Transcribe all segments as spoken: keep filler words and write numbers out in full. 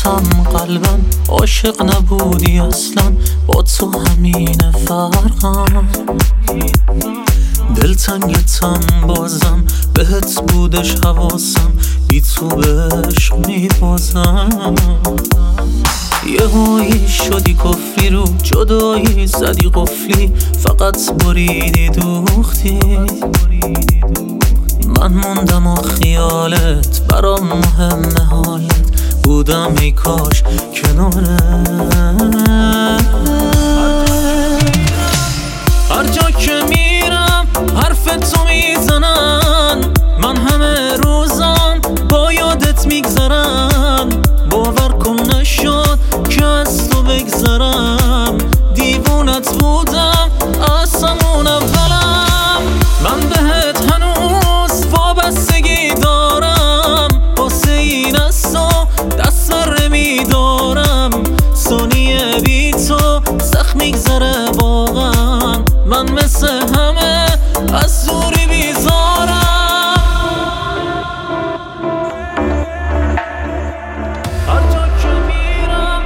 گفتم قلبم عاشق نبودی اصلا، با تو همینه فرقم. دلتنگتم بازم بهت بودش حواسم، بی تو به عشق میبازم. یه هایی شدی کفری رو جدایی زدی قفلی، فقط بریدی دوختی. من موندم و خیالت برام مهمه، حالت بودم ای کاش کنارت. هر جا که میرم حرف تو میزنن، من همه روزم با یادت میگذرم. باور کن نشد که از تو بگذرم، دیوونت بودم از همون اولم. من بهت هنوز وابستگی دارم، واسه این از تو دست بر میدارم. ثانیه بی تو سخت میگذره واقعا، من مثل همه از دوری بیزارم. هر جا که میرم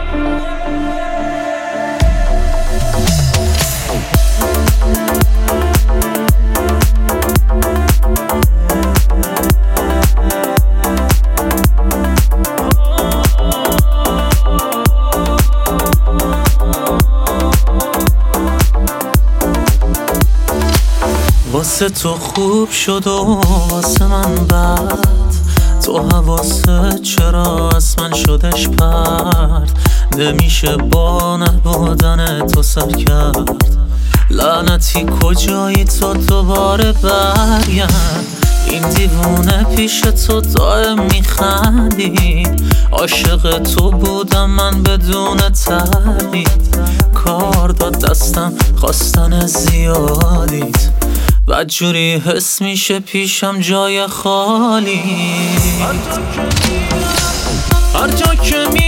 واسه تو خوب شد و واسه من بد، تو حواست چرا از من شدش پرد. نمیشه با نبودن تو سر کرد، لعنتی کجایی تو دوباره برگرد. این دیوونه پیش تو دائم میخندید، عاشق تو بودم من بدون تردید. کار داد دستم خواستن زیادیت، بدجوری حس میشه پیشم جای خالی. هر جا که میرم